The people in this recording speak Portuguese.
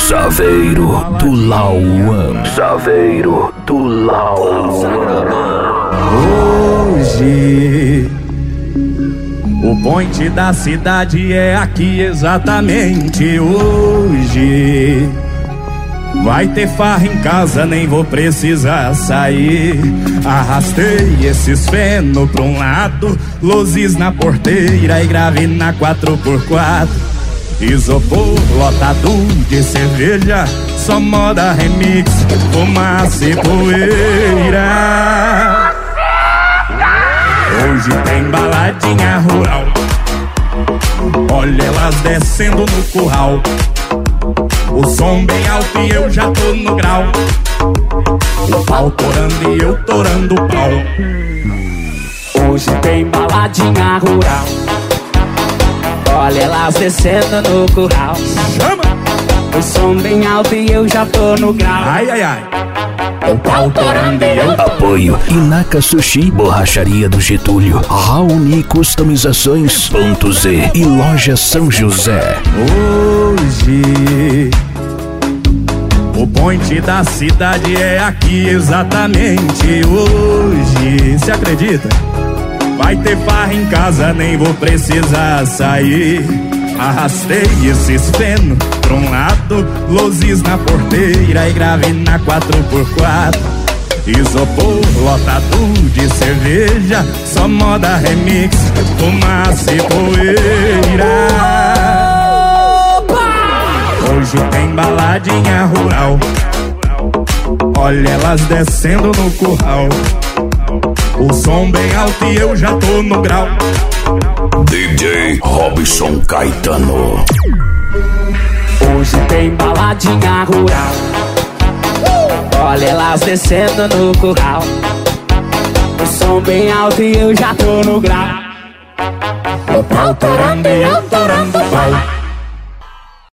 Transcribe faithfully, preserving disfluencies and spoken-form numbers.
Saveiro do Lauan. Saveiro do Lauan. Hoje o point da cidade é aqui exatamente hoje. Vai ter farra em casa, nem vou precisar sair. Arrastei esses feno pra um lado, luzes na porteira e grave na quatro por quatro. Isopor lotado de cerveja, só moda remix, fumaça e poeira. Hoje tem baladinha rural, olha elas descendo no curral. O som bem alto e eu já tô no grau. O pau torando e eu torando o pau. Hoje tem baladinha rural, olha elas descendo no curral. Chama! O som bem alto e eu já tô no grau. Ai, ai, ai. O pau torando e eu... Apoio Inaka Sushi, Borracharia do Getúlio, Raoni Customizações ponto Z e Loja São José. Hoje o point da cidade é aqui exatamente hoje. Se acredita? Vai ter farra em casa, nem vou precisar sair. Arrastei esses feno pra um lado, luzes na porteira e grave na quatro por quatro. Isopor lotado de cerveja, só moda remix, fumaça e poeira. Hoje tem baladinha rural, olha elas descendo no curral. O som bem alto e eu já tô no grau. D J Robson Caetano. Hoje tem baladinha rural, olha elas descendo no curral. O som bem alto e eu já tô no grau. O pau torando e eu torando o pau.